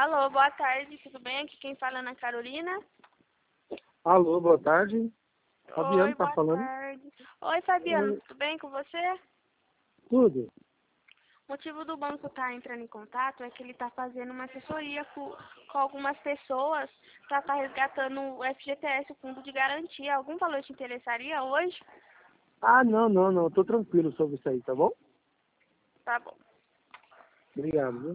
Alô, boa tarde, tudo bem? Aqui quem fala é Ana Carolina. Alô, boa tarde. Fabiano Oi, tá boa falando? tarde. Oi, Fabiano, Oi, tudo bem com você? tudo? O motivo do banco estar entrando em contato é que ele está fazendo uma assessoria com algumas pessoas para estar resgatando o FGTS, o Fundo de Garantia. Algum valor te interessaria hoje? Ah, não. Tô tranquilo sobre isso aí, tá bom? Tá bom. Obrigado, viu?